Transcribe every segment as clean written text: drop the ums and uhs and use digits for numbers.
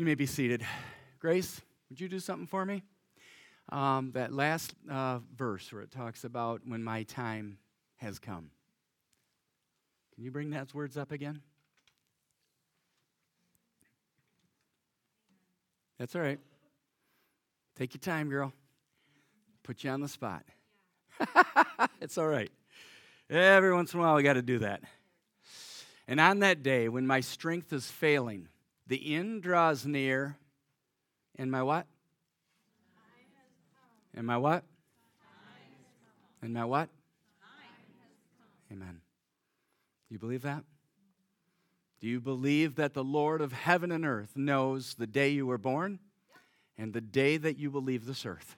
You may be seated. Grace, would you do something for me? That last verse where it talks about when my time has come. Can you bring those words up again? That's all right. Take your time, girl. Put you on the spot. It's all right. Every once in a while, we got to do that. And on that day, when my strength is failing, the end draws near, and my what? And my what? And my what? Amen. Do you believe that? Do you believe that the Lord of heaven and earth knows the day you were born and the day that you will leave this earth?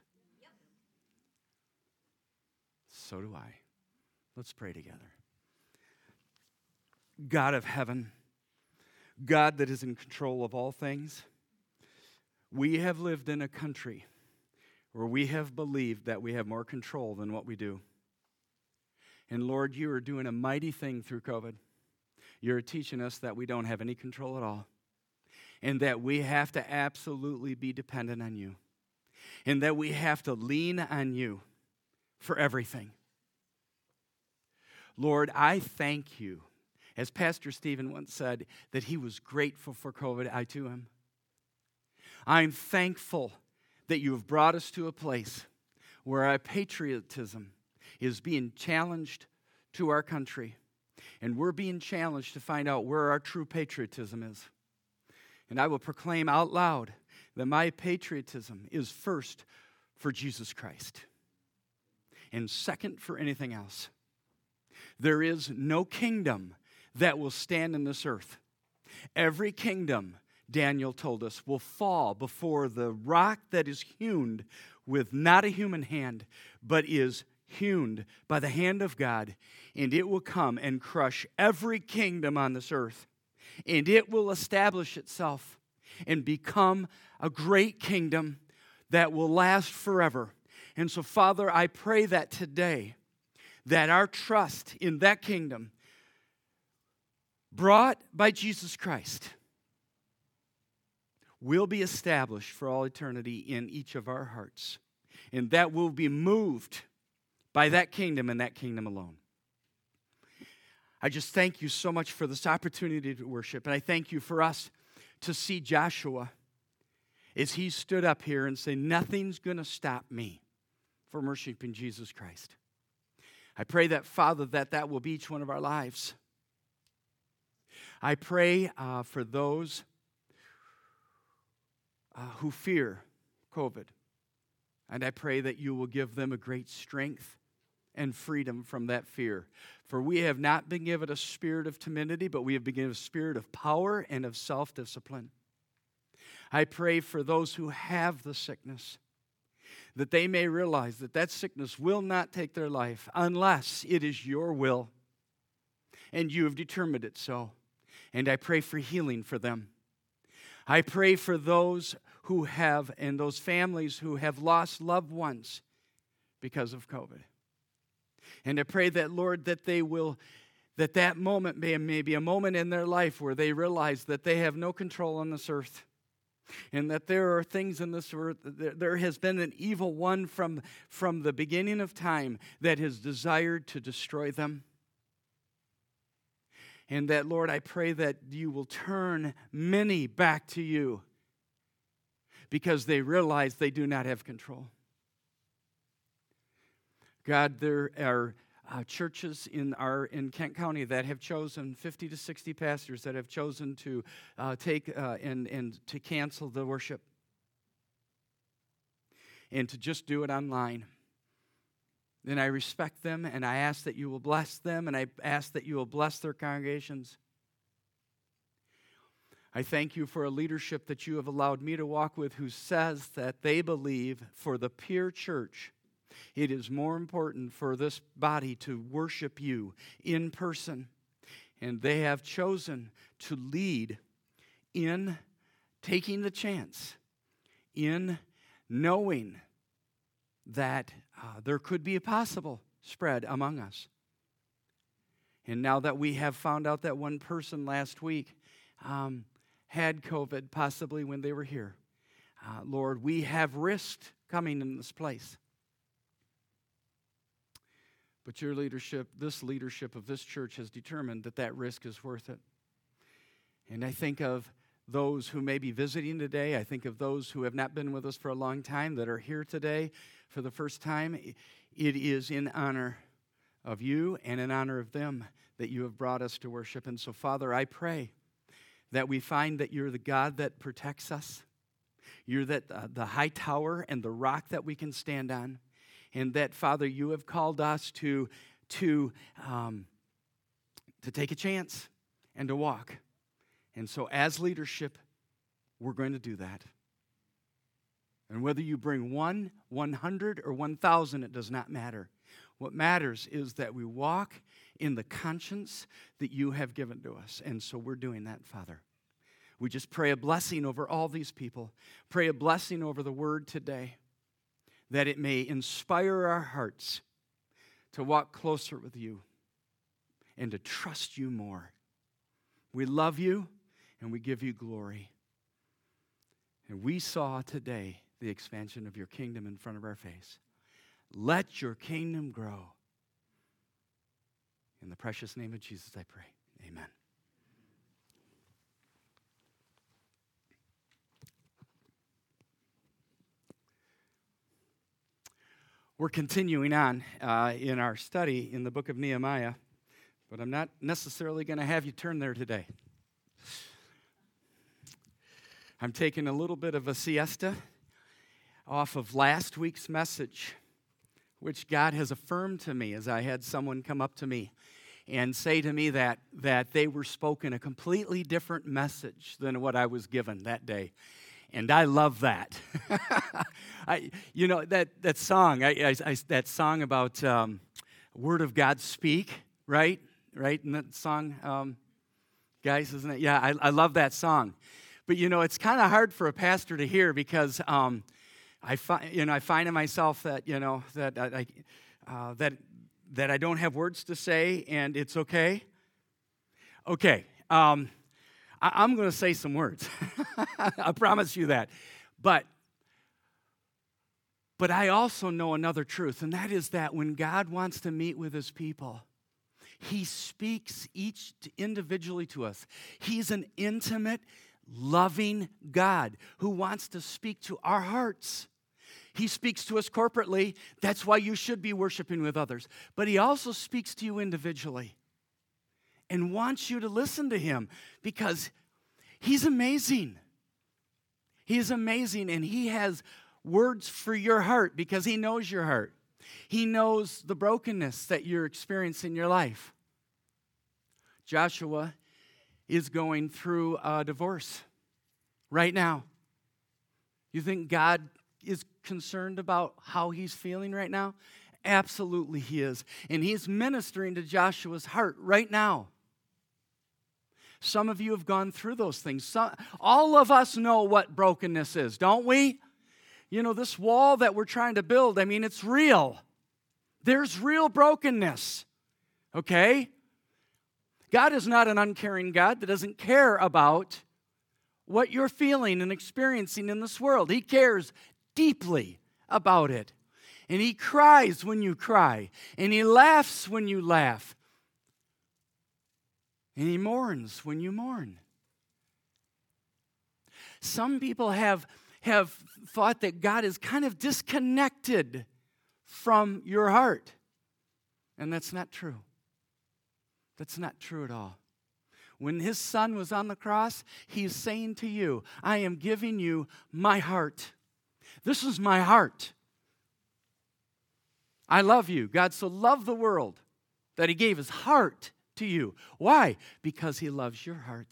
So do I. Let's pray together. God of heaven, God that is in control of all things, we have lived in a country where we have believed that we have more control than what we do. And Lord, you are doing a mighty thing through COVID. You're teaching us that we don't have any control at all, and that we have to absolutely be dependent on you, and that we have to lean on you for everything. Lord, I thank you. As Pastor Stephen once said, that he was grateful for COVID, I too am. I'm thankful that you have brought us to a place where our patriotism is being challenged to our country. And we're being challenged to find out where our true patriotism is. And I will proclaim out loud that my patriotism is first for Jesus Christ and second for anything else. There is no kingdom that will stand in this earth. Every kingdom, Daniel told us, will fall before the rock that is hewn with not a human hand, but is hewn by the hand of God, and it will come and crush every kingdom on this earth, and it will establish itself and become a great kingdom that will last forever. And so, Father, I pray that today, that our trust in that kingdom brought by Jesus Christ will be established for all eternity in each of our hearts. And that will be moved by that kingdom and that kingdom alone. I just thank you so much for this opportunity to worship. And I thank you for us to see Joshua as he stood up here and say, nothing's going to stop me from worshiping Jesus Christ. I pray that, Father, that will be each one of our lives. I pray for those who fear COVID. And I pray that you will give them a great strength and freedom from that fear. For we have not been given a spirit of timidity, but we have been given a spirit of power and of self-discipline. I pray for those who have the sickness, that they may realize that that sickness will not take their life unless it is your will, and you have determined it so. And I pray for healing for them. I pray for those who have, and those families who have lost loved ones because of COVID. And I pray that, Lord, that they will, that moment may be a moment in their life where they realize that they have no control on this earth. And that there are things in this earth, there has been an evil one from the beginning of time that has desired to destroy them. And that, Lord, I pray that you will turn many back to you because they realize they do not have control. God, there are churches in Kent County that have chosen 50 to 60 pastors that have chosen to take and to cancel the worship and to just do it online. And I respect them, and I ask that you will bless them, and I ask that you will bless their congregations. I thank you for a leadership that you have allowed me to walk with who says that they believe for the pure church, it is more important for this body to worship you in person. And they have chosen to lead in taking the chance, in knowing that there could be a possible spread among us. And now that we have found out that one person last week had COVID possibly when they were here. Lord, we have risked coming in this place. But your leadership, this leadership of this church has determined that that risk is worth it. And I think of those who may be visiting today. I think of those who have not been with us for a long time that are here today for the first time. It is in honor of you and in honor of them that you have brought us to worship. And so, Father, I pray that we find that you're the God that protects us. You're the high tower and the rock that we can stand on. And that, Father, you have called us to take a chance and to walk. And so as leadership, we're going to do that. And whether you bring 1, 100, or 1,000, it does not matter. What matters is that we walk in the conscience that you have given to us. And so we're doing that, Father. We just pray a blessing over all these people. Pray a blessing over the word today, that it may inspire our hearts to walk closer with you and to trust you more. We love you and we give you glory. And we saw today the expansion of your kingdom in front of our face. Let your kingdom grow. In the precious name of Jesus, I pray. Amen. We're continuing on in our study in the book of Nehemiah, but I'm not necessarily going to have you turn there today. I'm taking a little bit of a siesta off of last week's message, which God has affirmed to me as I had someone come up to me and say to me that they were spoken a completely different message than what I was given that day. And I love that. That song, that song about Word of God Speak, right? Right? And that song, guys, isn't it? Yeah, I love that song. But, it's kind of hard for a pastor to hear because I find in myself that, that I don't have words to say, and it's okay. Okay. I'm going to say some words. I promise you that. But I also know another truth, and that is that when God wants to meet with his people, he speaks each individually to us. He's an intimate, loving God who wants to speak to our hearts. He speaks to us corporately. That's why you should be worshiping with others. But he also speaks to you individually and wants you to listen to him because he's amazing. He is amazing, and he has words for your heart because he knows your heart. He knows the brokenness that you're experiencing in your life. Joshua is going through a divorce right now. You think God is concerned about how he's feeling right now? Absolutely he is. And he's ministering to Joshua's heart right now. Some of you have gone through those things. All of us know what brokenness is, don't we? This wall that we're trying to build, it's real. There's real brokenness, okay? God is not an uncaring God that doesn't care about what you're feeling and experiencing in this world. He cares deeply about it. And he cries when you cry. And he laughs when you laugh. And he mourns when you mourn. Some people have thought that God is kind of disconnected from your heart. And that's not true. That's not true at all. When his son was on the cross, he's saying to you, I am giving you my heart. This is my heart. I love you. God so loved the world that he gave his heart to you. Why? Because he loves your heart.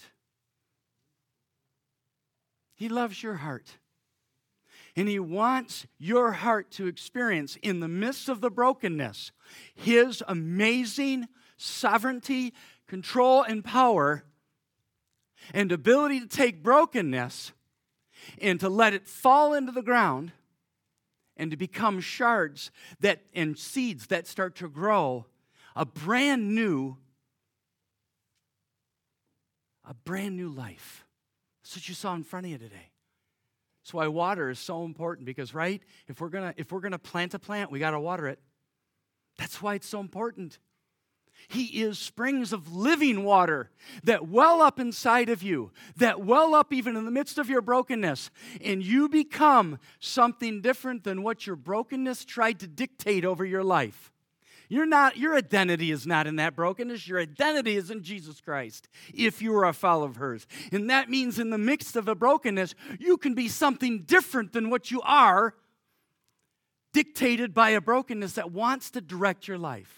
He loves your heart. And he wants your heart to experience, in the midst of the brokenness, his amazing sovereignty, control, and power, and ability to take brokenness and to let it fall into the ground and to become shards and seeds that start to grow a brand new life That's what you saw in front of you today. That's why water is so important because, right, if we're gonna plant a plant, we got to water it. That's why it's so important. He is springs of living water that well up inside of you, that well up even in the midst of your brokenness, and you become something different than what your brokenness tried to dictate over your life. Your identity is not in that brokenness. Your identity is in Jesus Christ if you are a follower of hers. And that means in the midst of a brokenness, you can be something different than what you are, dictated by a brokenness that wants to direct your life.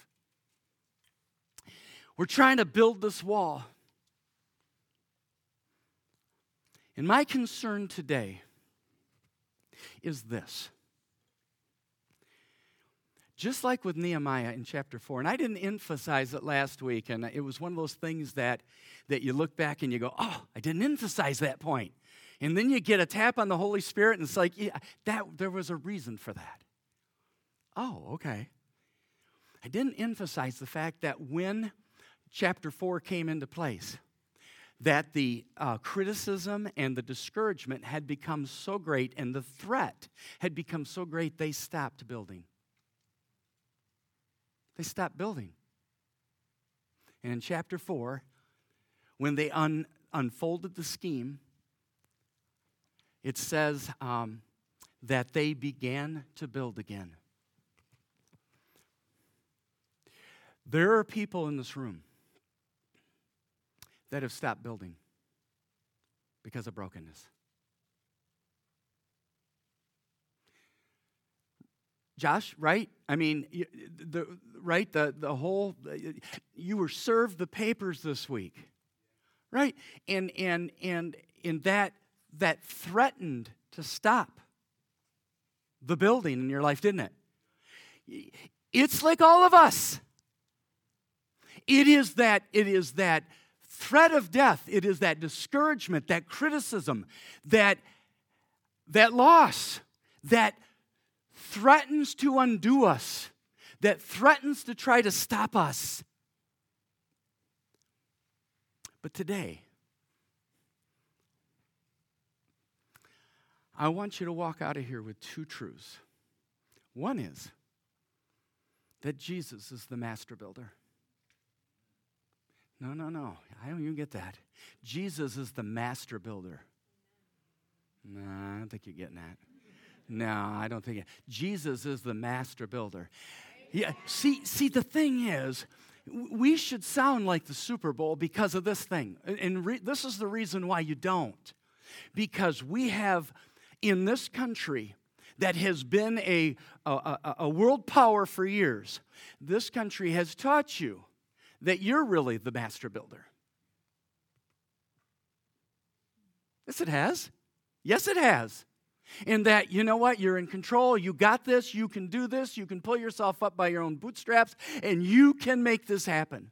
We're trying to build this wall. And my concern today is this. Just like with Nehemiah in chapter 4, and I didn't emphasize it last week, and it was one of those things that you look back and you go, oh, I didn't emphasize that point. And then you get a tap on the Holy Spirit, and it's like, yeah, there was a reason for that. Oh, okay. I didn't emphasize the fact that when chapter 4 came into place, that the criticism and the discouragement had become so great and the threat had become so great, they stopped building. They stopped building. And in chapter 4, when they unfolded the scheme, it says that they began to build again. There are people in this room that have stopped building because of brokenness. Josh, right? I mean, the whole, you were served the papers this week, right? And that threatened to stop the building in your life, didn't it? It's like all of us. It is that threat of death. It is that discouragement, that criticism, that loss that threatens to undo us, that threatens to try to stop us. But today, I want you to walk out of here with two truths. One is that Jesus is the master builder. No. I don't even get that. Jesus is the master builder. No, I don't think you're getting that. No, I don't think it. Jesus is the master builder. Yeah, see, the thing is, we should sound like the Super Bowl because of this thing. And this is the reason why you don't. Because we have, in this country, that has been a world power for years, this country has taught you that you're really the master builder. Yes, it has. Yes, it has. And that, you know what, you're in control, you got this, you can do this, you can pull yourself up by your own bootstraps, and you can make this happen.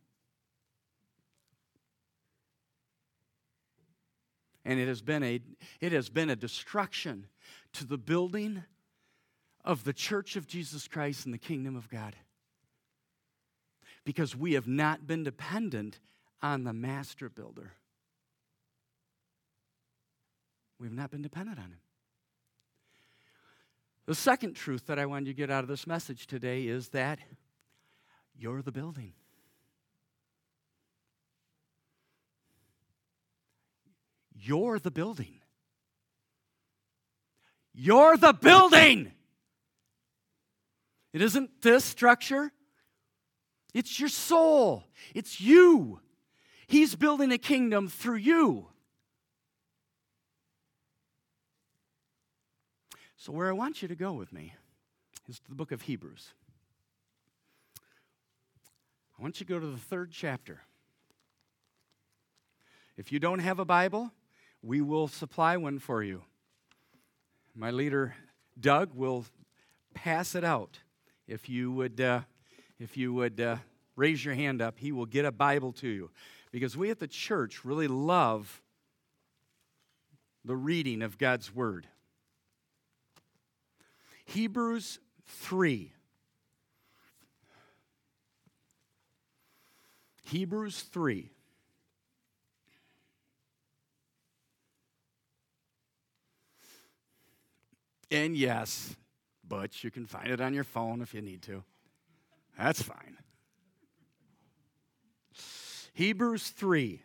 And it has been a destruction to the building of the church of Jesus Christ and the kingdom of God. Because we have not been dependent on the master builder. We've not been dependent on him. The second truth that I wanted you to get out of this message today is that you're the building. You're the building. You're the building. It isn't this structure. It's your soul. It's you. He's building a kingdom through you. So where I want you to go with me is to the book of Hebrews. I want you to go to the 3rd chapter. If you don't have a Bible, we will supply one for you. My leader, Doug, will pass it out. If you would raise your hand up, he will get a Bible to you. Because we at the church really love the reading of God's Word. Hebrews 3. Hebrews 3. And yes, but you can find it on your phone if you need to. That's fine. Hebrews 3.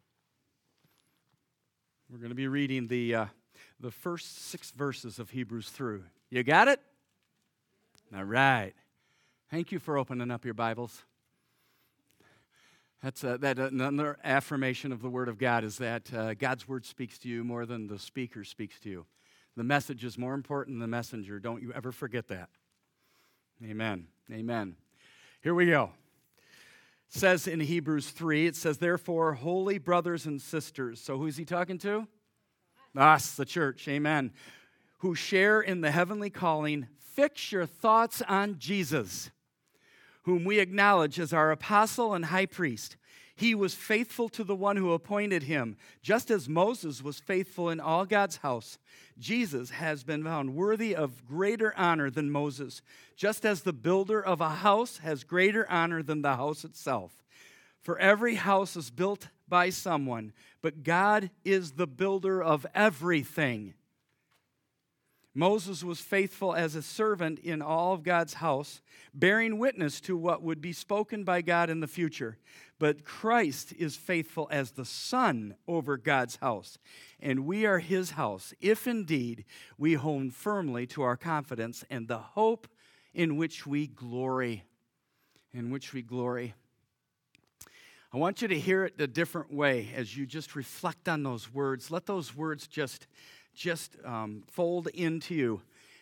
We're going to be reading the first 6 verses of Hebrews 3. You got it? All right. Thank you for opening up your Bibles. That's another affirmation of the Word of God is that God's Word speaks to you more than the speaker speaks to you. The message is more important than the messenger. Don't you ever forget that. Amen. Amen. Here we go. It says in Hebrews 3, it says, therefore, holy brothers and sisters. So who's he talking to? Us, the church. Amen. Who share in the heavenly calling, fix your thoughts on Jesus, whom we acknowledge as our apostle and high priest. He was faithful to the one who appointed him, just as Moses was faithful in all God's house. Jesus has been found worthy of greater honor than Moses, just as the builder of a house has greater honor than the house itself. For every house is built by someone, but God is the builder of everything. Moses was faithful as a servant in all of God's house, bearing witness to what would be spoken by God in the future. But Christ is faithful as the Son over God's house, and we are his house, if indeed we hold firmly to our confidence and the hope in which we glory. In which we glory. I want you to hear it a different way as you just reflect on those words. Let those words just fold into you.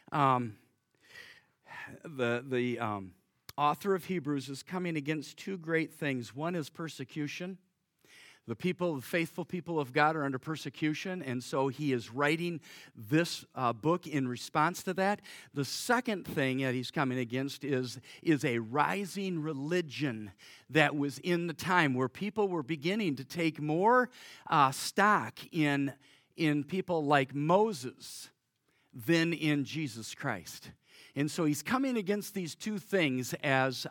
The author of Hebrews is coming against 2 great things. One is persecution. The faithful people of God are under persecution, and so he is writing this book in response to that. The second thing that he's coming against is a rising religion that was in the time where people were beginning to take more stock in people like Moses than in Jesus Christ. And so he's coming against these 2 things as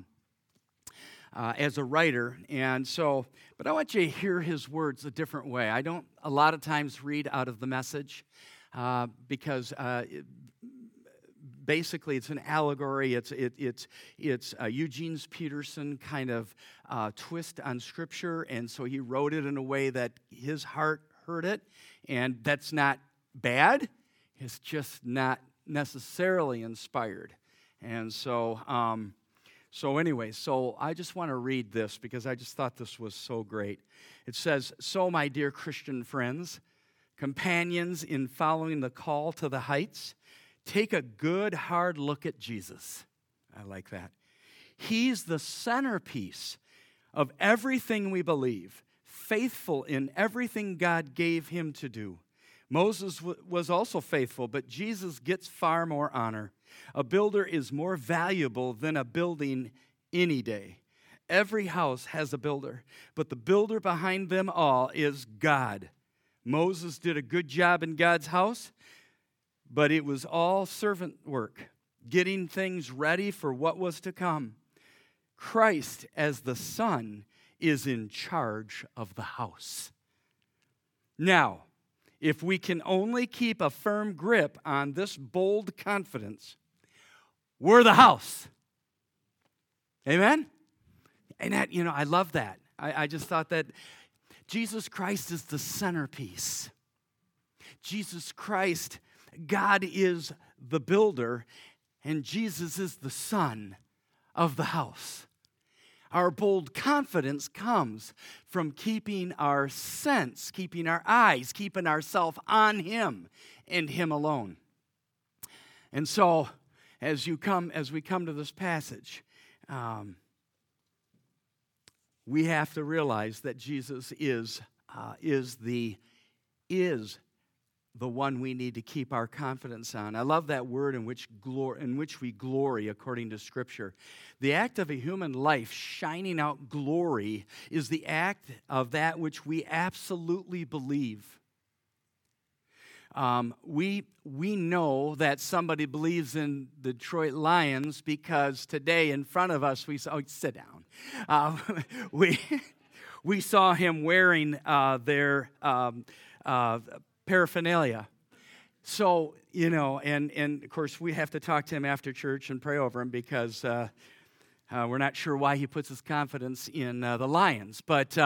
a writer. And so, but I want you to hear his words a different way. I don't a lot of times read out of the Message because basically it's an allegory. It's Eugene Peterson kind of twist on Scripture, and so he wrote it in a way that his heart heard it, and that's not bad. It's just not necessarily inspired. And so, anyway, I just want to read this because I just thought this was so great. It says, so my dear Christian friends, companions in following the call to the heights, take a good hard look at Jesus. I like that. He's the centerpiece of everything we believe, faithful in everything God gave him to do. Moses was also faithful, but Jesus gets far more honor. A builder is more valuable than a building any day. Every house has a builder, but the builder behind them all is God. Moses did a good job in God's house, but it was all servant work, getting things ready for what was to come. Christ, as the Son, is in charge of the house. Now, if we can only keep a firm grip on this bold confidence, we're the house. Amen? And that, I love that. I just thought that Jesus Christ is the centerpiece. Jesus Christ, God is the builder, and Jesus is the Son of the house. Our bold confidence comes from keeping our sense, keeping our eyes, keeping ourselves on him and him alone. And so, as we come to this passage, we have to realize that Jesus is the one we need to keep our confidence on. I love that word in which we glory according to Scripture. The act of a human life shining out glory is the act of that which we absolutely believe. We know that somebody believes in the Detroit Lions because today in front of us we saw, sit down. We saw him wearing their paraphernalia. So, and of course, we have to talk to him after church and pray over him because we're not sure why he puts his confidence in the Lions. But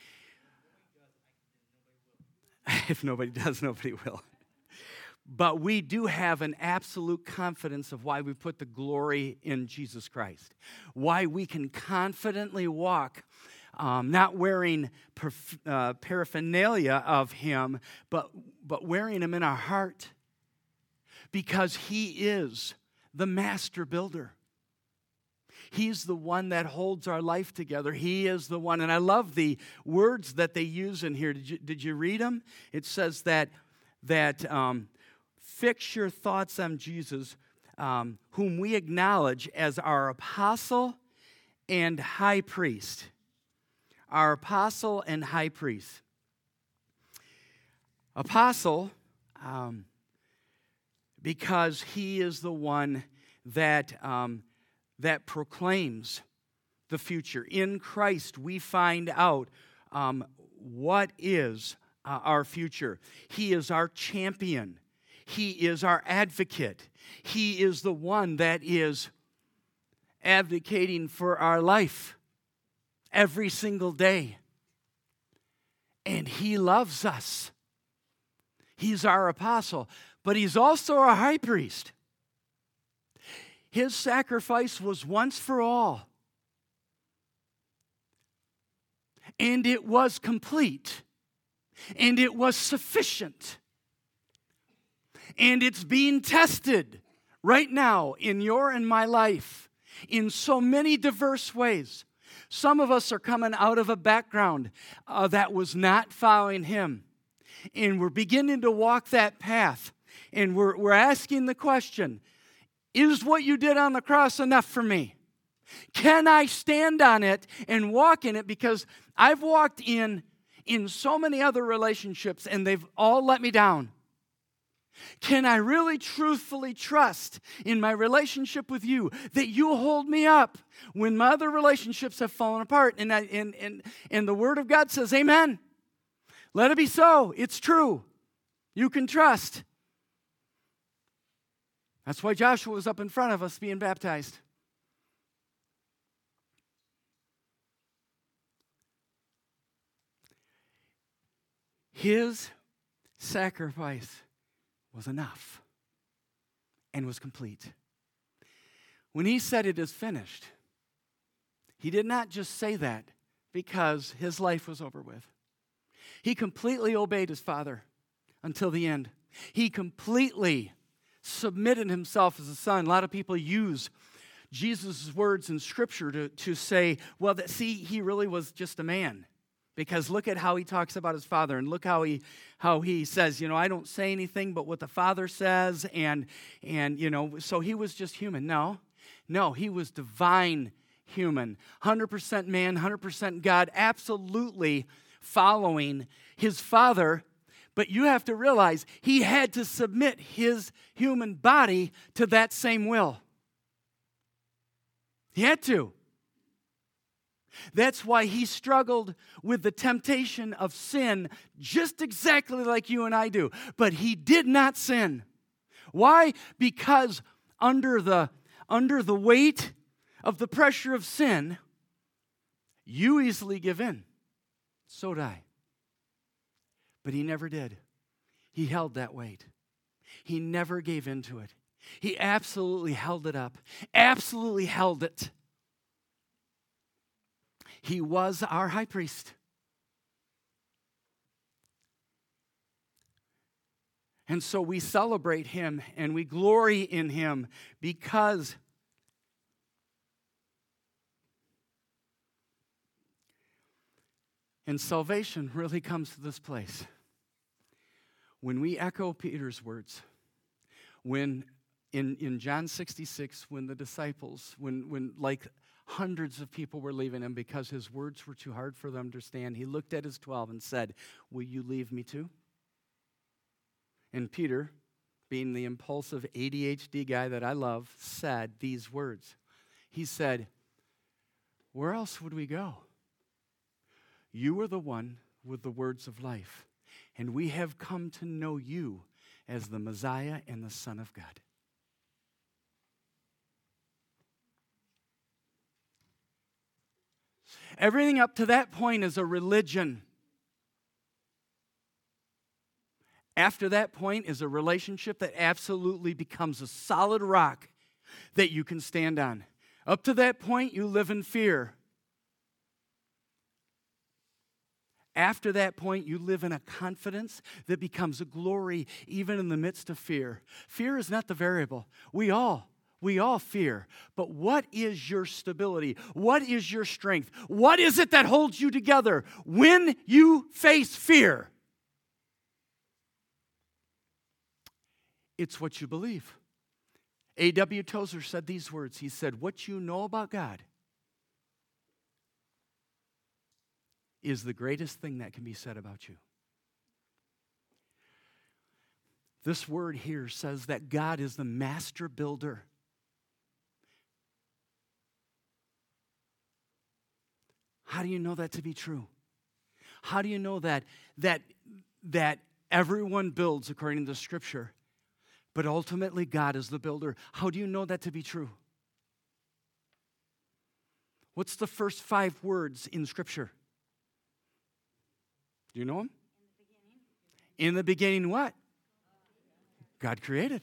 if nobody does, nobody will. But we do have an absolute confidence of why we put the glory in Jesus Christ. Why we can confidently walk, not wearing paraphernalia of him, but wearing him in our heart. Because he is the master builder. He's the one that holds our life together. He is the one. And I love the words that they use in here. Did you read them? It says that fix your thoughts on Jesus, whom we acknowledge as our apostle and high priest. Our apostle and high priest. Apostle, because he is the one that proclaims the future. In Christ, we find out what is our future. He is our champion. He is our advocate. He is the one that is advocating for our life every single day. And he loves us. He's our apostle, but he's also our high priest. His sacrifice was once for all. And it was complete. And it was sufficient. And it's being tested right now in your and my life in so many diverse ways. Some of us are coming out of a background that was not following him. And we're beginning to walk that path. And we're asking the question, is what you did on the cross enough for me? Can I stand on it and walk in it? Because I've walked in so many other relationships and they've all let me down. Can I really truthfully trust in my relationship with you that you'll hold me up when my other relationships have fallen apart? And the Word of God says, amen. Let it be so. It's true. You can trust. That's why Joshua was up in front of us being baptized. His sacrifice was enough and was complete. When he said it is finished, he did not just say that because his life was over with. He completely obeyed his Father until the end. He completely submitted himself as a son. A lot of people use Jesus' words in Scripture to say, well, he really was just a man. Because look at how he talks about his Father, and look how he says, I don't say anything but what the Father says, and so he was just human. No, he was divine human, 100% man, 100% God, absolutely following his Father. But you have to realize he had to submit his human body to that same will. He had to. That's why he struggled with the temptation of sin just exactly like you and I do. But he did not sin. Why? Because under the weight of the pressure of sin, you easily give in. So did I. But he never did. He held that weight. He never gave in to it. He absolutely held it up. Absolutely held it. He was our high priest. And so we celebrate him and we glory in him because and salvation really comes to this place. When we echo Peter's words, when in John 66, when the disciples, when like hundreds of people were leaving him because his words were too hard for them to understand, he looked at his 12 and said, will you leave me too? And Peter, being the impulsive ADHD guy that I love, said these words. He said, where else would we go? You are the one with the words of life, and we have come to know you as the Messiah and the Son of God. Everything up to that point is a religion. After that point is a relationship that absolutely becomes a solid rock that you can stand on. Up to that point, you live in fear. After that point, you live in a confidence that becomes a glory even in the midst of fear. Fear is not the variable. We all fear. But what is your stability? What is your strength? What is it that holds you together when you face fear? It's what you believe. A.W. Tozer said these words. He said, what you know about God is the greatest thing that can be said about you. This word here says that God is the master builder. How do you know that to be true? How do you know that everyone builds according to Scripture, but ultimately God is the builder? How do you know that to be true? What's the first 5 words in Scripture? Do you know them? In the beginning, what? God created.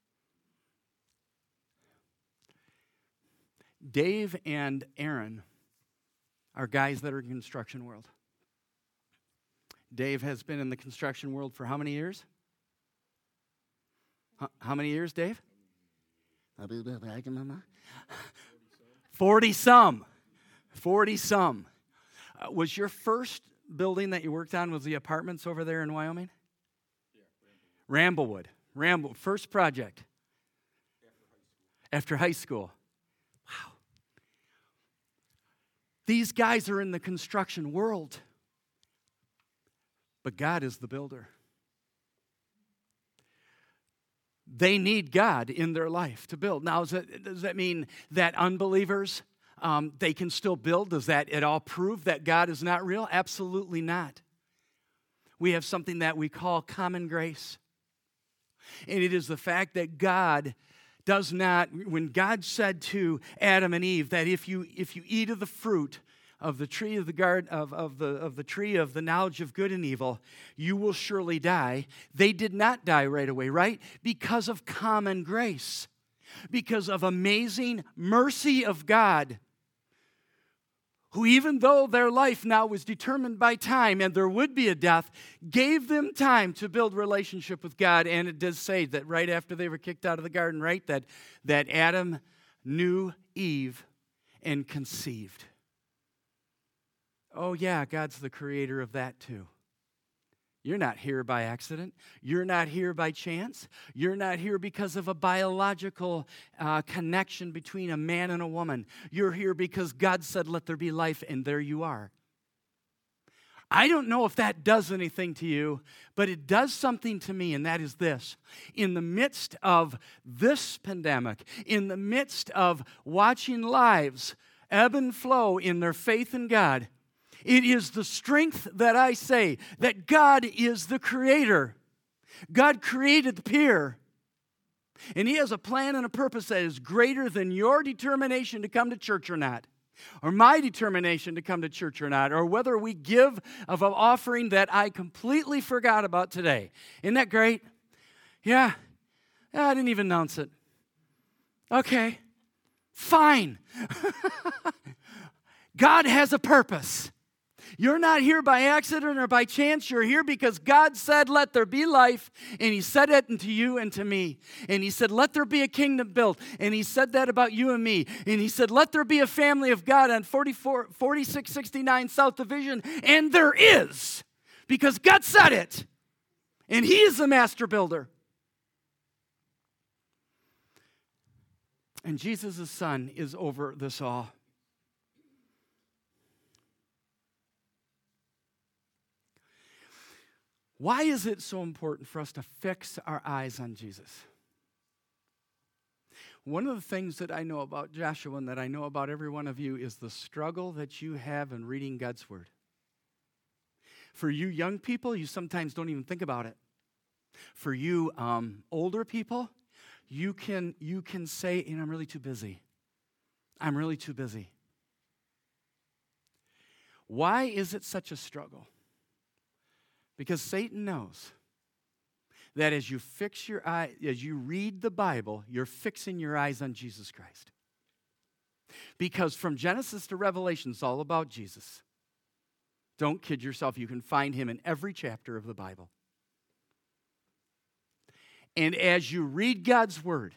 Dave and Aaron are guys that are in the construction world. Dave has been in the construction world for how many years? How many years, Dave? 40-some. 40-some. Was your first building that you worked on was the apartments over there in Wyoming? Yeah, Ramblewood. First project. After high school. Wow. These guys are in the construction world. But God is the builder. They need God in their life to build. Now, does that mean that unbelievers, they can still build? Does that at all prove that God is not real? Absolutely not. We have something that we call common grace. And it is the fact that God does not, when God said to Adam and Eve that if you eat of the fruit of the tree of the garden of the tree of the knowledge of good and evil, you will surely die. They did not die right away, right? Because of common grace, because of amazing mercy of God, who even though their life now was determined by time and there would be a death, gave them time to build relationship with God. And it does say that right after they were kicked out of the garden, right, that Adam knew Eve and conceived. Oh yeah, God's the creator of that too. You're not here by accident. You're not here by chance. You're not here because of a biological connection between a man and a woman. You're here because God said, let there be life, and there you are. I don't know if that does anything to you, but it does something to me, and that is this. In the midst of this pandemic, in the midst of watching lives ebb and flow in their faith in God, it is the strength that I say that God is the creator. God created the pier. And He has a plan and a purpose that is greater than your determination to come to church or not, or my determination to come to church or not, or whether we give of an offering that I completely forgot about today. Isn't that great? Yeah. I didn't even announce it. Okay. Fine. God has a purpose. You're not here by accident or by chance. You're here because God said, let there be life. And He said it unto you and to me. And He said, let there be a kingdom built. And He said that about you and me. And He said, let there be a family of God on 4669 South Division. And there is. Because God said it. And He is the master builder. And Jesus' Son is over this all. Why is it so important for us to fix our eyes on Jesus? One of the things that I know about Joshua and that I know about every one of you is the struggle that you have in reading God's Word. For you young people, you sometimes don't even think about it. For you older people, you can say, I'm really too busy. I'm really too busy. Why is it such a struggle? Because Satan knows that as you fix your eye, as you read the Bible, you're fixing your eyes on Jesus Christ. Because from Genesis to Revelation, it's all about Jesus. Don't kid yourself. You can find him in every chapter of the Bible. And as you read God's word,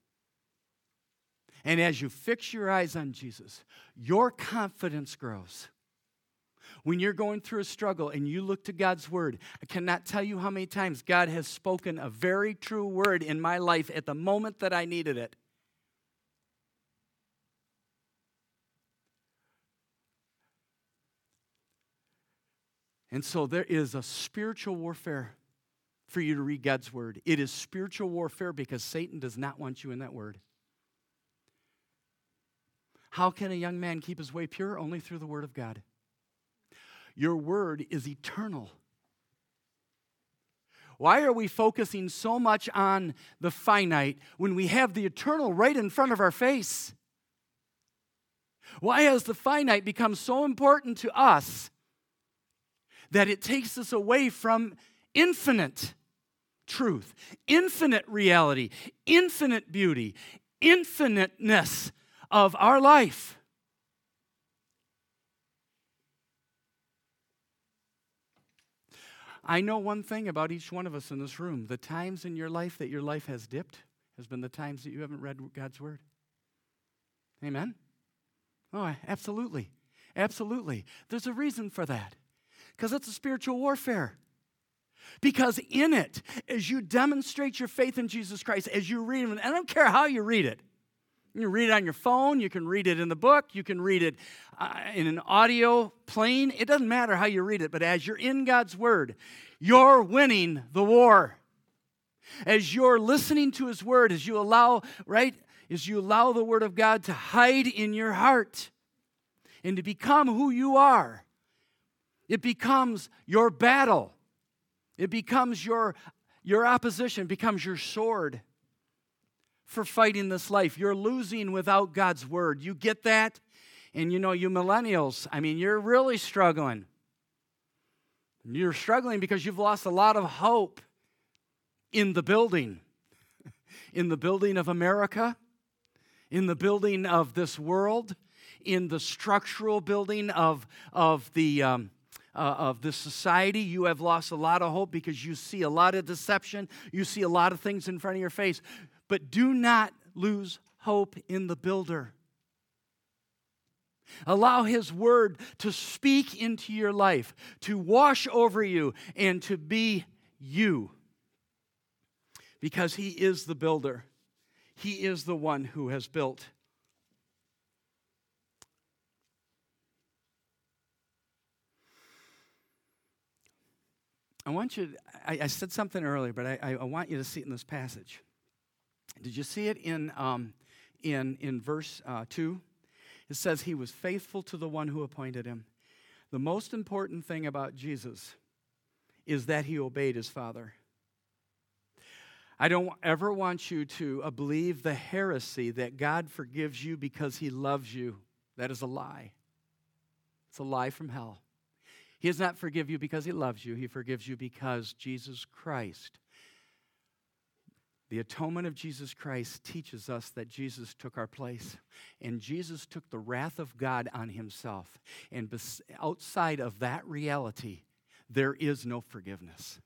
and as you fix your eyes on Jesus, your confidence grows. When you're going through a struggle and you look to God's word, I cannot tell you how many times God has spoken a very true word in my life at the moment that I needed it. And so there is a spiritual warfare for you to read God's word. It is spiritual warfare because Satan does not want you in that word. How can a young man keep his way pure? Only through the word of God. Your word is eternal. Why are we focusing so much on the finite when we have the eternal right in front of our face? Why has the finite become so important to us that it takes us away from infinite truth, infinite reality, infinite beauty, infiniteness of our life? I know one thing about each one of us in this room. The times in your life that your life has dipped has been the times that you haven't read God's word. Amen? Oh, absolutely. Absolutely. There's a reason for that. Because it's a spiritual warfare. Because in it, as you demonstrate your faith in Jesus Christ, as you read him, I don't care how you read it. You can read it on your phone. You can read it in the book. You can read it in an audio plane. It doesn't matter how you read it, but as you're in God's word, you're winning the war. As you're listening to his word, as you allow the word of God to hide in your heart and to become who you are, it becomes your battle. It becomes your opposition, it becomes your sword for fighting this life. You're losing without God's word. You get that? And you millennials, you're really struggling. You're struggling because you've lost a lot of hope in the building. In the building of America, in the building of this world, in the structural building of this society. You have lost a lot of hope because you see a lot of deception. You see a lot of things in front of your face. But do not lose hope in the builder. Allow his word to speak into your life, to wash over you, and to be you. Because he is the builder. He is the one who has built. I said something earlier, but I want you to see it in this passage. Did you see it in verse 2? It says he was faithful to the one who appointed him. The most important thing about Jesus is that he obeyed his Father. I don't ever want you to believe the heresy that God forgives you because he loves you. That is a lie. It's a lie from hell. He does not forgive you because he loves you. He forgives you because Jesus Christ, the atonement of Jesus Christ, teaches us that Jesus took our place. And Jesus took the wrath of God on himself. And outside of that reality, there is no forgiveness.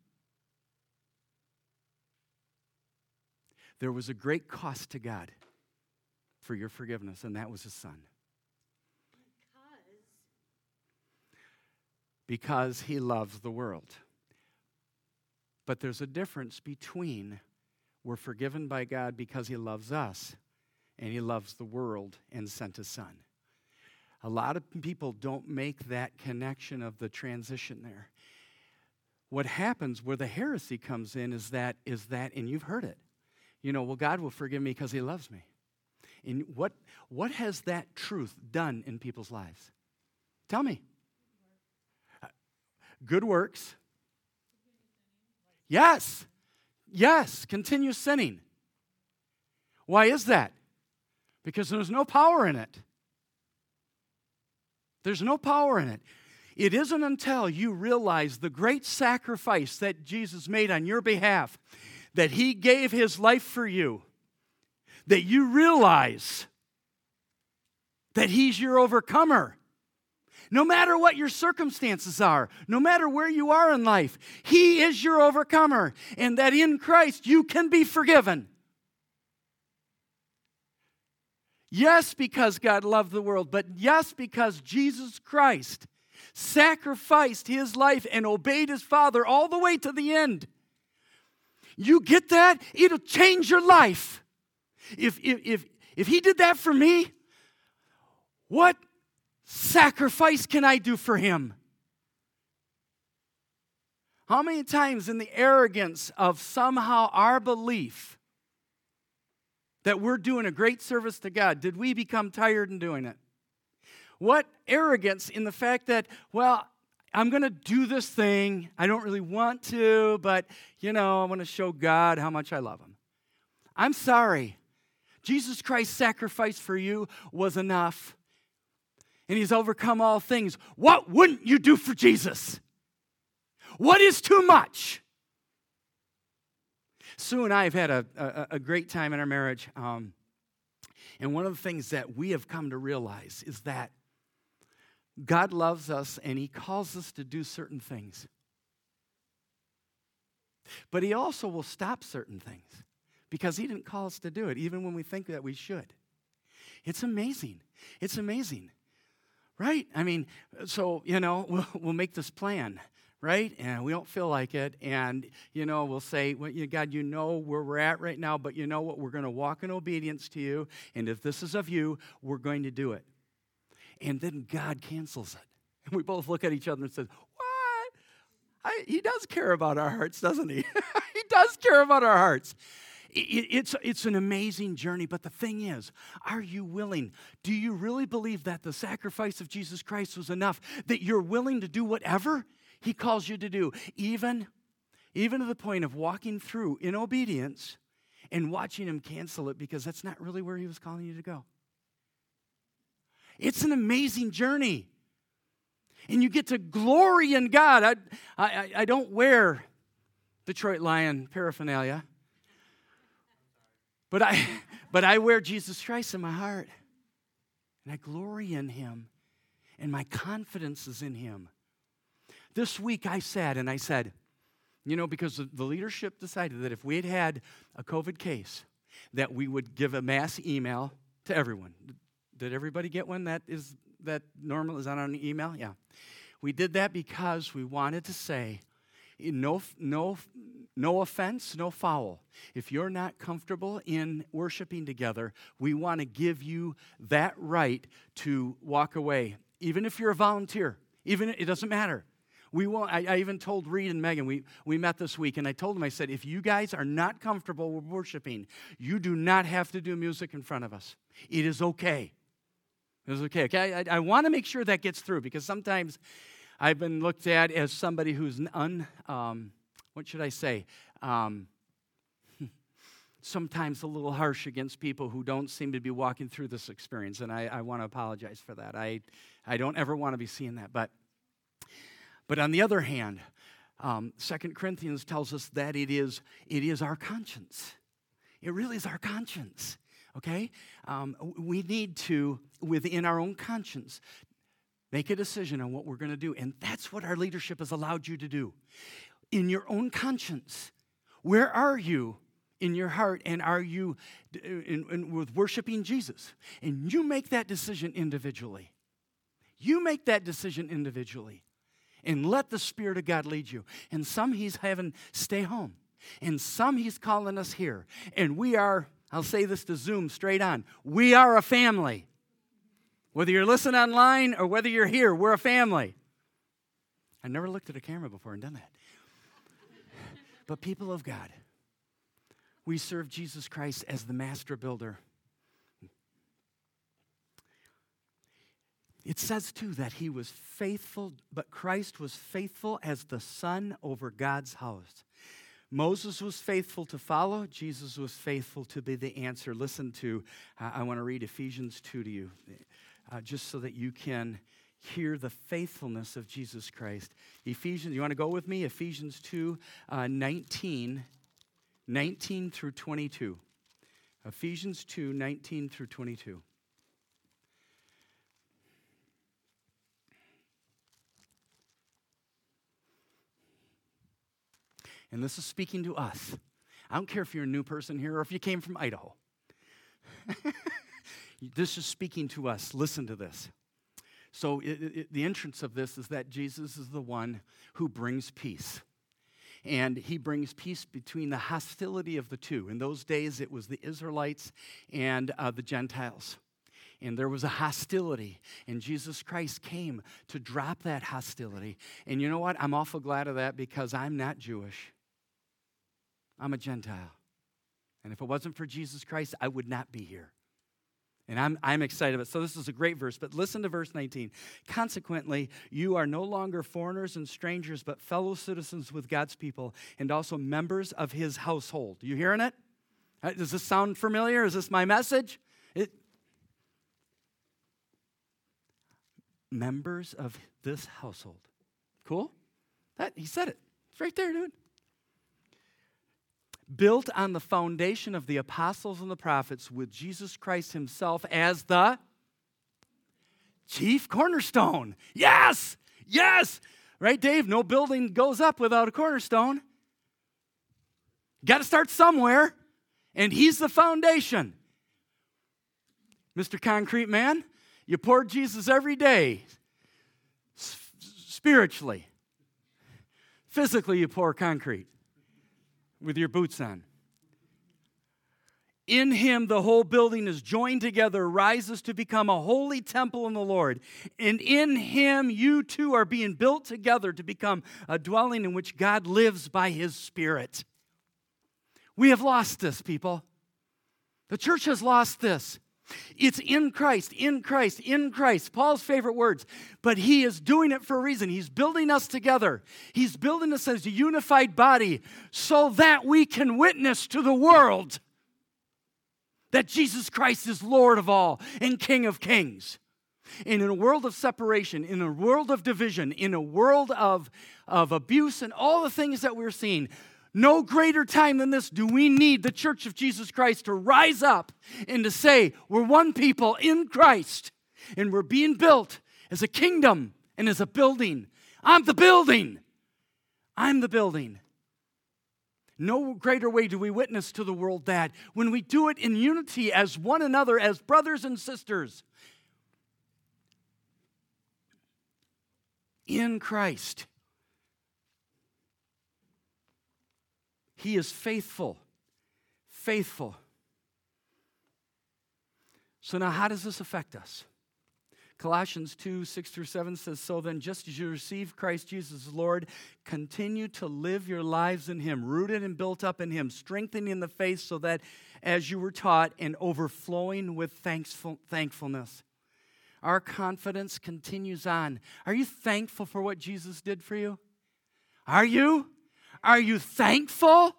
There was a great cost to God for your forgiveness, and that was his Son. Because he loves the world. But there's a difference between we're forgiven by God because he loves us, and he loves the world and sent his Son. A lot of people don't make that connection of the transition there. What happens where the heresy comes in is that, and you've heard it, well, God will forgive me because he loves me. And what has that truth done in people's lives? Tell me. Good works. Yes. Yes. Continue sinning. Why is that? Because there's no power in it. There's no power in it. It isn't until you realize the great sacrifice that Jesus made on your behalf, that He gave His life for you, that you realize that He's your overcomer. No matter what your circumstances are, no matter where you are in life, He is your overcomer, and that in Christ you can be forgiven. Yes, because God loved the world, but yes, because Jesus Christ sacrificed His life and obeyed His Father all the way to the end. You get that? It'll change your life. If He did that for me, what sacrifice can I do for Him? How many times in the arrogance of somehow our belief that we're doing a great service to God, did we become tired in doing it? What arrogance in the fact that, well, I'm going to do this thing. I don't really want to, but, I want to show God how much I love Him. I'm sorry. Jesus Christ's sacrifice for you was enough. And He's overcome all things. What wouldn't you do for Jesus? What is too much? Sue and I have had a great time in our marriage. And one of the things that we have come to realize is that God loves us and He calls us to do certain things. But He also will stop certain things because He didn't call us to do it, even when we think that we should. It's amazing. It's amazing. Right? I mean, so, we'll make this plan. Right? And we don't feel like it. And, we'll say, well, God, where we're at right now, but you know what? We're going to walk in obedience to you. And if this is of you, we're going to do it. And then God cancels it. And we both look at each other and say, what? He does care about our hearts, doesn't He? He does care about our hearts. It's an amazing journey, but the thing is, are you willing? Do you really believe that the sacrifice of Jesus Christ was enough, that you're willing to do whatever He calls you to do, even to the point of walking through in obedience and watching Him cancel it because that's not really where He was calling you to go? It's an amazing journey. And you get to glory in God. I don't wear Detroit Lion paraphernalia, but I wear Jesus Christ in my heart. And I glory in Him, and my confidence is in Him. This week I sat and I said, because the leadership decided that if we had a COVID case, that we would give a mass email to everyone. Did everybody get one that normal? Is that on an email? Yeah. We did that because we wanted to say, no offense, no foul. If you're not comfortable in worshiping together, we want to give you that right to walk away. Even if you're a volunteer, it doesn't matter. We won't. I even told Reed and Megan, we met this week, and I told them, I said, if you guys are not comfortable with worshiping, you do not have to do music in front of us. It is okay. It is okay. Okay. I want to make sure that gets through because sometimes I've been looked at as somebody who's what should I say? Sometimes a little harsh against people who don't seem to be walking through this experience, and I want to apologize for that. I don't ever want to be seeing that, But on the other hand, 2 Corinthians tells us that it is our conscience. It really is our conscience, okay? We need to, within our own conscience, make a decision on what we're going to do. And that's what our leadership has allowed you to do. In your own conscience, where are you in your heart? And are you with worshiping Jesus? And you make that decision individually. You make that decision individually. And let the Spirit of God lead you. And some He's having stay home. And some He's calling us here. And we are, I'll say this to Zoom straight on, we are a family. Whether you're listening online or whether you're here, we're a family. I never looked at a camera before and done that. But people of God, we serve Jesus Christ as the master builder. It says, too, that He was faithful, but Christ was faithful as the son over God's house. Moses was faithful to follow. Jesus was faithful to be the answer. Listen to, I want to read Ephesians 2 to you, just so that you can hear the faithfulness of Jesus Christ. Ephesians, you want to go with me? Ephesians 2, 19 through 22. Ephesians 2, 19 through 22. And this is speaking to us. I don't care if you're a new person here or if you came from Idaho. This is speaking to us. Listen to this. So the entrance of this is that Jesus is the one who brings peace. And he brings peace between the hostility of the two. In those days, it was the Israelites and the Gentiles. And there was a hostility. And Jesus Christ came to drop that hostility. And you know what? I'm awful glad of that because I'm not Jewish. I'm a Gentile. And if it wasn't for Jesus Christ, I would not be here. And I'm excited about it. So this is a great verse, but listen to verse 19. Consequently, you are no longer foreigners and strangers, but fellow citizens with God's people and also members of his household. You hearing it? Does this sound familiar? Is this my message? Members of this household. Cool? He said it. It's right there, dude. Built on the foundation of the apostles and the prophets with Jesus Christ himself as the chief cornerstone. Yes! Yes! Right, Dave? No building goes up without a cornerstone. Got to start somewhere, and he's the foundation. Mr. Concrete Man, you pour Jesus every day. Spiritually. Physically, you pour concrete with your boots on. In him, the whole building is joined together, rises to become a holy temple in the Lord. And in him, you too are being built together to become a dwelling in which God lives by his Spirit. We have lost this, people. The church has lost this. It's in Christ, in Christ, in Christ. Paul's favorite words. But he is doing it for a reason. He's building us together. He's building us as a unified body so that we can witness to the world that Jesus Christ is Lord of all and King of kings. And in a world of separation, in a world of division, in a world of abuse and all the things that we're seeing, no greater time than this do we need the Church of Jesus Christ to rise up and to say, we're one people in Christ, and we're being built as a kingdom and as a building. I'm the building. I'm the building. No greater way do we witness to the world that when we do it in unity as one another, as brothers and sisters in Christ. He is faithful. Faithful. So now how does this affect us? Colossians 2, 6 through 7 says, so then just as you receive Christ Jesus as Lord, continue to live your lives in him, rooted and built up in him, strengthening in the faith so that as you were taught and overflowing with thankfulness. Our confidence continues on. Are you thankful for what Jesus did for you? Are you? Are you thankful?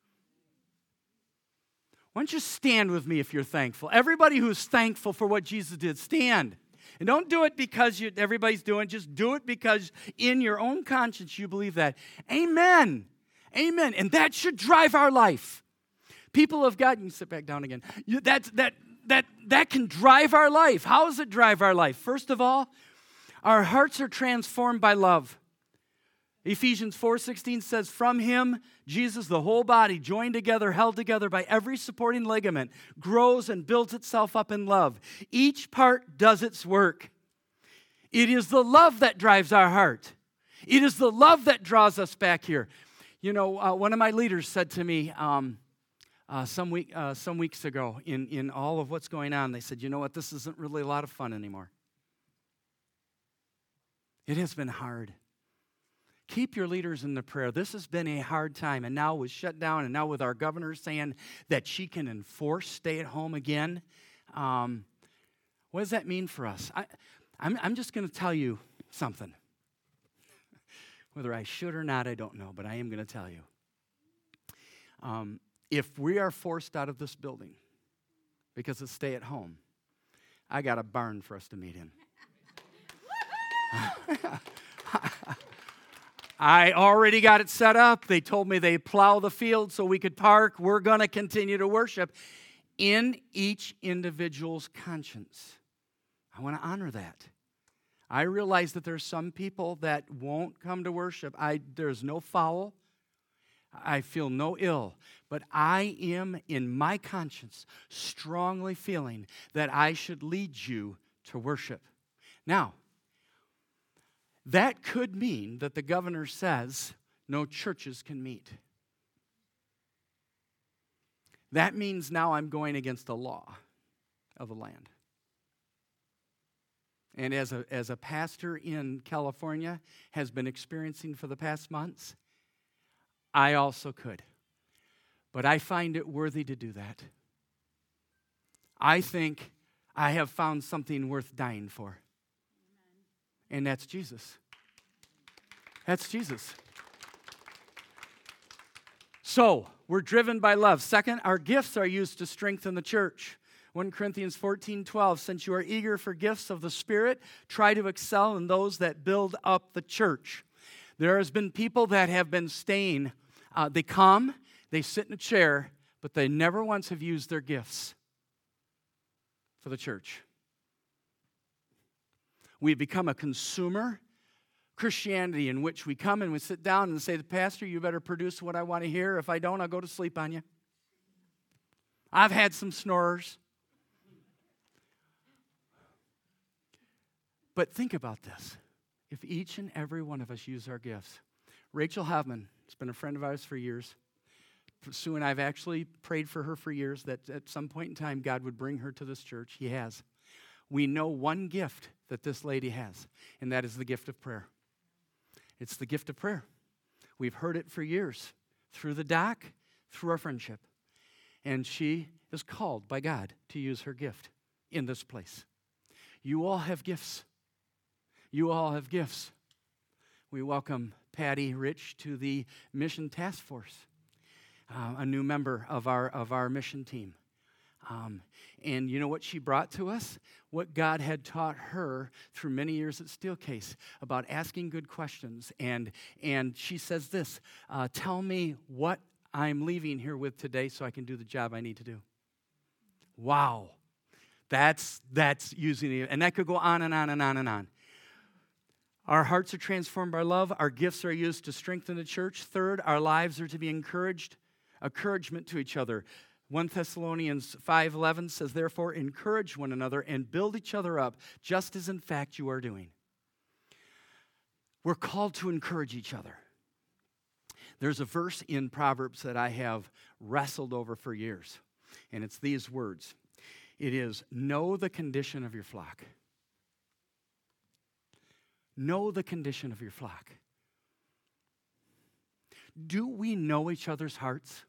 Why don't you stand with me if you're thankful? Everybody who's thankful for what Jesus did, stand. And don't do it because everybody's doing it. Just do it because in your own conscience you believe that. Amen. Amen. And that should drive our life. People of God, you can sit back down again. That can drive our life. How does it drive our life? First of all, our hearts are transformed by love. Ephesians 4:16 says, from him, Jesus, the whole body, joined together, held together by every supporting ligament, grows and builds itself up in love. Each part does its work. It is the love that drives our heart. It is the love that draws us back here. You know, one of my leaders said to me some weeks ago in all of what's going on, they said, you know what, this isn't really a lot of fun anymore. It has been hard. Keep your leaders in the prayer. This has been a hard time, and now with shut down, and now with our governor saying that she can enforce stay at home again, what does that mean for us? I'm just going to tell you something. Whether I should or not, I don't know, but I am going to tell you. If we are forced out of this building because of stay at home, I got a barn for us to meet in. I already got it set up. They told me they plow the field so we could park. We're going to continue to worship in each individual's conscience. I want to honor that. I realize that there's some people that won't come to worship. There's no foul. I feel no ill. But I am, in my conscience, strongly feeling that I should lead you to worship. Now, that could mean that the governor says no churches can meet. That means now I'm going against the law of the land. And as a pastor in California has been experiencing for the past months, I also could. But I find it worthy to do that. I think I have found something worth dying for. And that's Jesus. That's Jesus. So, we're driven by love. Second, our gifts are used to strengthen the church. 1 Corinthians 14:12, since you are eager for gifts of the Spirit, try to excel in those that build up the church. There has been people that have been staying. They come, they sit in a chair, but they never once have used their gifts for the church. We've become a consumer Christianity in which we come and we sit down and say, Pastor, you better produce what I want to hear. If I don't, I'll go to sleep on you. I've had some snorers. But think about this. If each and every one of us use our gifts. Rachel Havman has been a friend of ours for years. Sue and I have actually prayed for her for years that at some point in time God would bring her to this church. He has. We know one gift that this lady has, and that is the gift of prayer. It's the gift of prayer. We've heard it for years, through the doc, through our friendship. And she is called by God to use her gift in this place. You all have gifts. You all have gifts. We welcome Patty Rich to the Mission Task Force, a new member of our mission team. And you know what she brought to us? What God had taught her through many years at Steelcase about asking good questions. And she says this, tell me what I'm leaving here with today so I can do the job I need to do. Wow. That's using it. And that could go on and on and on and on. Our hearts are transformed by love. Our gifts are used to strengthen the church. Third, our lives are to be encouragement to each other. 1 Thessalonians 5:11 says, therefore, encourage one another and build each other up, just as in fact you are doing. We're called to encourage each other. There's a verse in Proverbs that I have wrestled over for years, and it's these words. It is, know the condition of your flock. Know the condition of your flock. Do we know each other's hearts?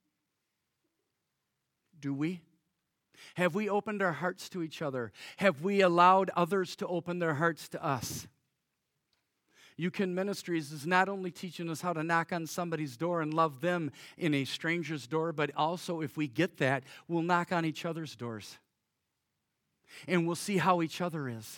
Do we? Have we opened our hearts to each other? Have we allowed others to open their hearts to us? Youkin Ministries is not only teaching us how to knock on somebody's door and love them in a stranger's door, but also if we get that, we'll knock on each other's doors. And we'll see how each other is.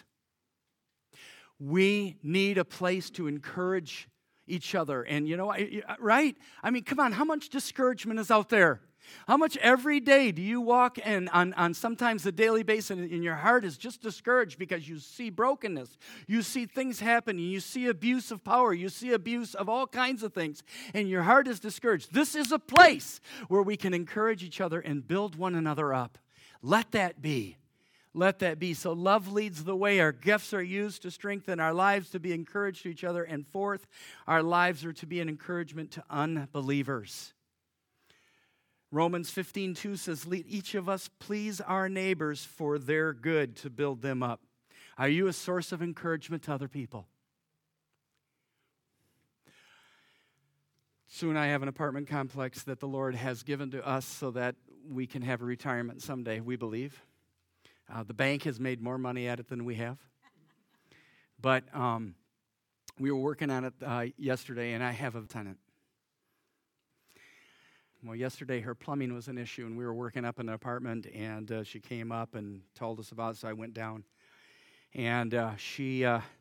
We need a place to encourage each other. And you know, right? I mean, come on, how much discouragement is out there? How much every day do you walk and on sometimes a daily basis and your heart is just discouraged because you see brokenness, you see things happening, you see abuse of power, you see abuse of all kinds of things, and your heart is discouraged. This is a place where we can encourage each other and build one another up. Let that be. Let that be. So love leads the way. Our gifts are used to strengthen our lives, to be encouraged to each other. And fourth, our lives are to be an encouragement to unbelievers. Romans 15:2 says, let each of us please our neighbors for their good, to build them up. Are you a source of encouragement to other people? Soon I have an apartment complex that the Lord has given to us so that we can have a retirement someday, we believe. The bank has made more money at it than we have. But we were working on it yesterday, and I have a tenant. Well, yesterday her plumbing was an issue, and we were working up in an apartment, and she came up and told us about it, so I went down. And she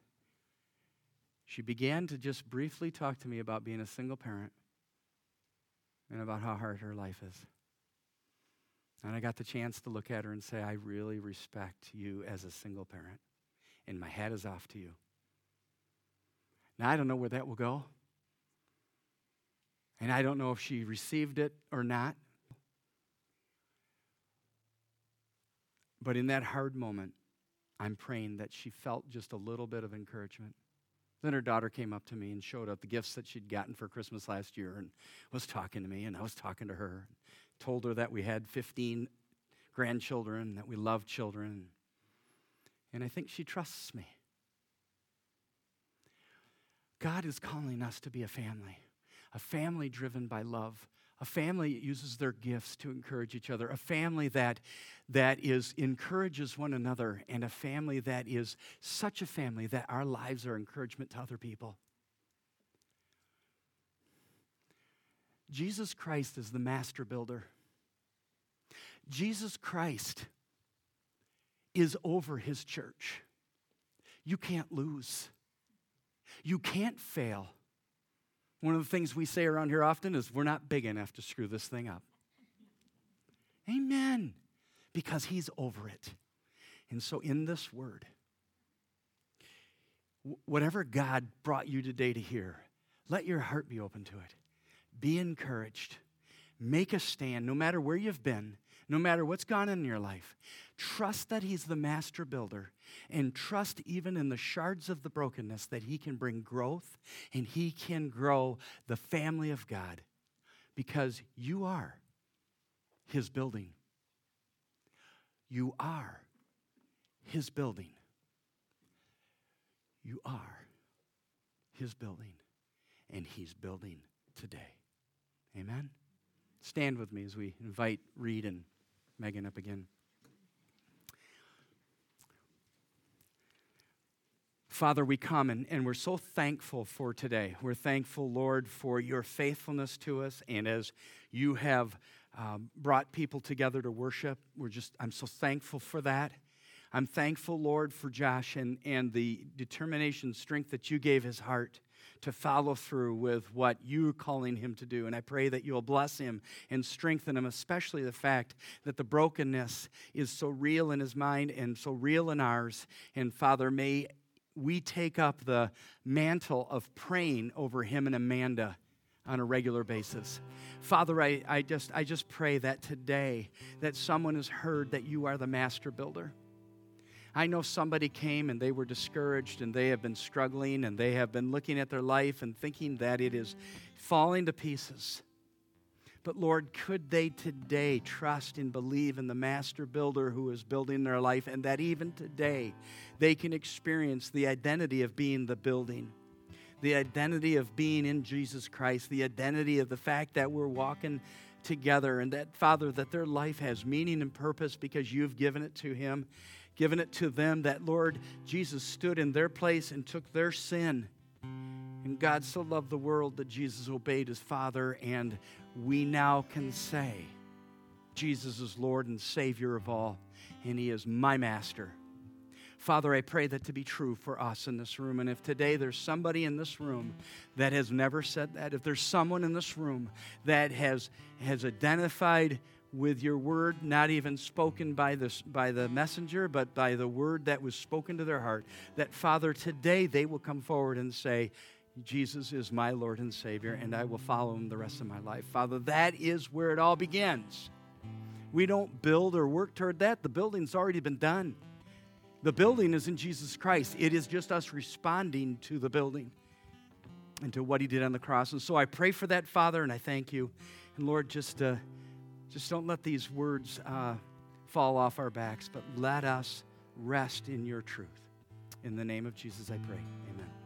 began to just briefly talk to me about being a single parent and about how hard her life is. And I got the chance to look at her and say, I really respect you as a single parent, and my hat is off to you. Now, I don't know where that will go, and I don't know if she received it or not. But in that hard moment, I'm praying that she felt just a little bit of encouragement. Then her daughter came up to me and showed up the gifts that she'd gotten for Christmas last year and was talking to me, and I was talking to her. Told her that we had 15 grandchildren, that we love children. And I think she trusts me. God is calling us to be a family driven by love, a family that uses their gifts to encourage each other, a family that encourages one another, and a family that is such a family that our lives are encouragement to other people. Jesus Christ is the master builder. Jesus Christ is over his church. You can't lose. You can't fail. One of the things we say around here often is we're not big enough to screw this thing up. Amen. Because he's over it. And so in this word, whatever God brought you today to hear, let your heart be open to it. Be encouraged. Make a stand, no matter where you've been, no matter what's gone on in your life. Trust that he's the master builder, and trust even in the shards of the brokenness that he can bring growth and he can grow the family of God, because you are his building. You are his building. You are his building, and he's building today. Amen? Stand with me as we invite Reed and Megan up again. Father, we come and we're so thankful for today. We're thankful, Lord, for your faithfulness to us, and as you have brought people together to worship, I'm so thankful for that. I'm thankful, Lord, for Josh and the determination, strength that you gave his heart to follow through with what you're calling him to do. And I pray that you'll bless him and strengthen him, especially the fact that the brokenness is so real in his mind and so real in ours. And Father, may we take up the mantle of praying over him and Amanda on a regular basis. Father, I just pray that today that someone has heard that you are the master builder. I know somebody came and they were discouraged and they have been struggling and they have been looking at their life and thinking that it is falling to pieces. But Lord, could they today trust and believe in the master builder who is building their life, and that even today they can experience the identity of being the building, the identity of being in Jesus Christ, the identity of the fact that we're walking together, and that, Father, that their life has meaning and purpose because you've given it to him. Given it to them, that, Lord, Jesus stood in their place and took their sin. And God so loved the world that Jesus obeyed his Father, and we now can say, Jesus is Lord and Savior of all, and he is my master. Father, I pray that to be true for us in this room. And if today there's somebody in this room that has never said that, if there's someone in this room that has identified with your word, not even spoken by the messenger, but by the word that was spoken to their heart, that, Father, today they will come forward and say, Jesus is my Lord and Savior, and I will follow him the rest of my life. Father, that is where it all begins. We don't build or work toward that. The building's already been done. The building is in Jesus Christ. It is just us responding to the building and to what he did on the cross. And so I pray for that, Father, and I thank you. And Lord, just don't let these words fall off our backs, but let us rest in your truth. In the name of Jesus, I pray. Amen.